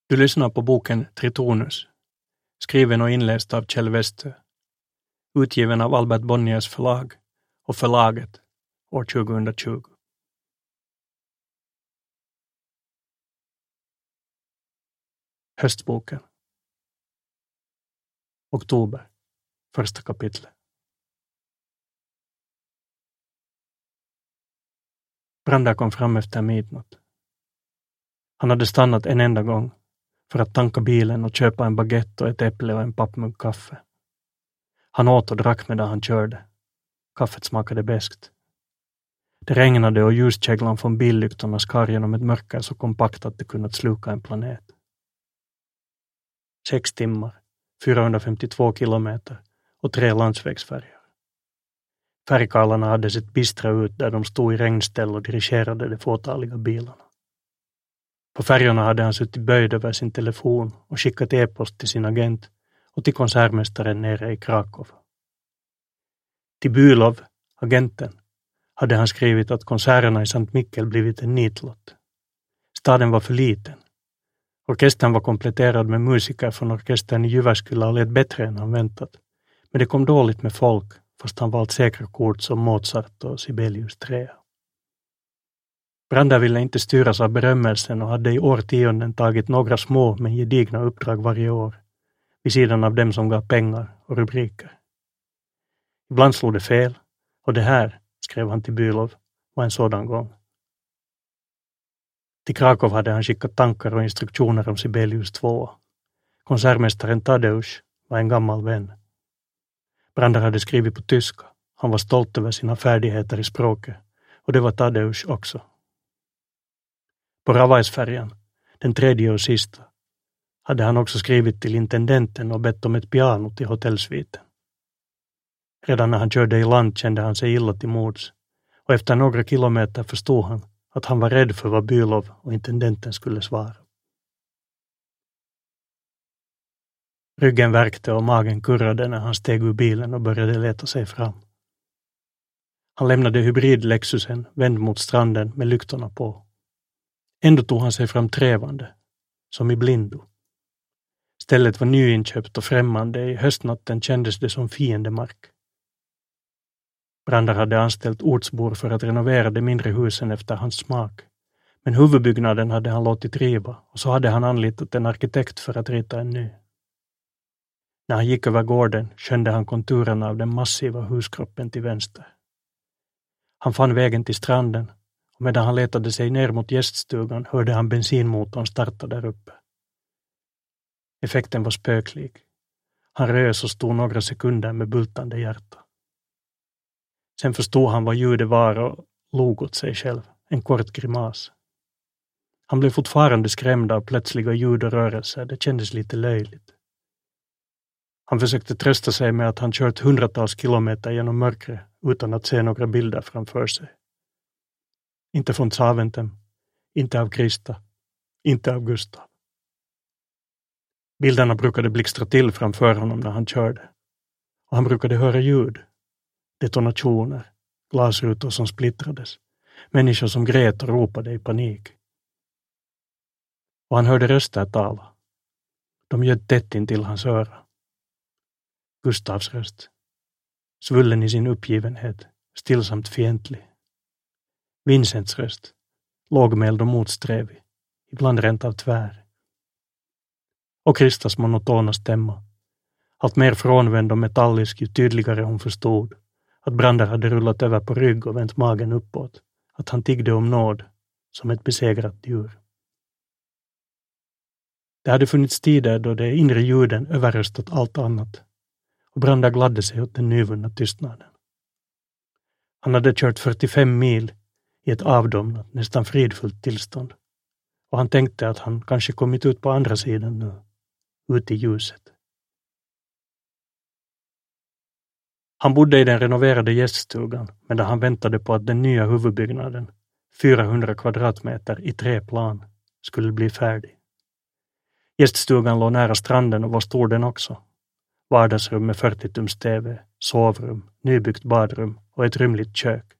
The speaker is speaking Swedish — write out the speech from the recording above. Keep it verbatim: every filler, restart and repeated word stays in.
Du lyssnar på boken Tritonus, skriven och inläst av Kjell Westö, utgiven av Albert Bonniers förlag och förlaget år tjugohundratjugo. Höstboken. Oktober, första kapitlet. Brander kom fram efter midnatt. Han hade stannat en enda gång för att tanka bilen och köpa en baguette och ett äpple och en pappmugg kaffe. Han åt och drack medan han körde. Kaffet smakade beskt. Det regnade och ljuskäglan från billyktorna skar genom ett mörker så kompakt att det kunnat sluka en planet. Sex timmar, fyrahundrafemtiotvå kilometer och tre landsvägsfärjor. Färgkarlarna hade sett bistra ut där de stod i regnställ och dirigerade de fåtaliga bilarna. På färjorna hade han suttit böjd över sin telefon och skickat e-post till sin agent och till konsertmästaren nere i Krakow. Till Bylov, agenten, hade han skrivit att konserterna i Sankt Mikkel blivit en nitlott. Staden var för liten. Orkestern var kompletterad med musiker från orkestern i Jyväskylä och lät bättre än han väntat. Men det kom dåligt med folk, fast han valt säkra kort som Mozart och Sibelius trea. Brander ville inte styras av berömmelsen och hade i årtionden tagit några små men gedigna uppdrag varje år, vid sidan av dem som gav pengar och rubriker. Ibland slog det fel, och det här, skrev han till Bylov, var en sådan gång. Till Krakow hade han skickat tankar och instruktioner om Sibelius två. Konsertmästaren Tadeusz var en gammal vän. Brander hade skrivit på tyska. Han var stolt över sina färdigheter i språket, och det var Tadeusz också. På Ravajsfärjan, den tredje och sista, hade han också skrivit till intendenten och bett om ett piano till hotellsviten. Redan när han körde i land kände han sig illa till mods, och efter några kilometer förstod han att han var rädd för vad Bylov och intendenten skulle svara. Ryggen värkte och magen kurrade när han steg ur bilen och började leta sig fram. Han lämnade hybrid-Lexusen vänd mot stranden med lyktorna på. Ändå tog han sig fram trevande, som i blindo. Stället var nyinköpt och främmande, i höstnatten kändes det som fiendemark. Brander hade anställt ortsbor för att renovera de mindre husen efter hans smak, men huvudbyggnaden hade han låtit riva och så hade han anlitat en arkitekt för att rita en ny. När han gick över gården skönde han konturerna av den massiva huskroppen till vänster. Han fann vägen till stranden, och medan han letade sig ner mot gäststugan hörde han bensinmotorn starta där uppe. Effekten var spöklik. Han rös och stod några sekunder med bultande hjärta. Sen förstod han vad ljudet var och log åt sig själv, en kort grimas. Han blev fortfarande skrämd av plötsliga ljud och rörelser, det kändes lite löjligt. Han försökte trösta sig med att han kört hundratals kilometer genom mörkret utan att se några bilder framför sig. Inte från Saventem, inte av Krista, inte av Gustav. Bilderna brukade blixtra till framför honom när han körde. Och han brukade höra ljud, detonationer, glasrutor som splittrades, människor som grät och ropade i panik. Och han hörde röster tala. De ljöd tätt in till hans öra. Gustavs röst, svullen i sin uppgivenhet, stillsamt fientlig. Vincents röst, lågmäld och motsträvig, ibland rent av tvär. Och Kristas monotona stämma, allt mer frånvänd och metallisk ju tydligare hon förstod att Brander hade rullat över på rygg och vänt magen uppåt, att han tiggde om nåd som ett besegrat djur. Det hade funnits tider då de inre ljuden överröstat allt annat, och Brander gladde sig åt den nyvunna tystnaden. Han hade kört fyrtiofem mil i ett avdomnat, nästan fridfullt tillstånd, och han tänkte att han kanske kommit ut på andra sidan nu, ut i ljuset. Han bodde i den renoverade gäststugan medan han väntade på att den nya huvudbyggnaden, fyrahundra kvadratmeter i tre plan, skulle bli färdig. Gäststugan låg nära stranden och var stor den också. Vardagsrum med fyrtio tums tv, sovrum, nybyggt badrum och ett rymligt kök.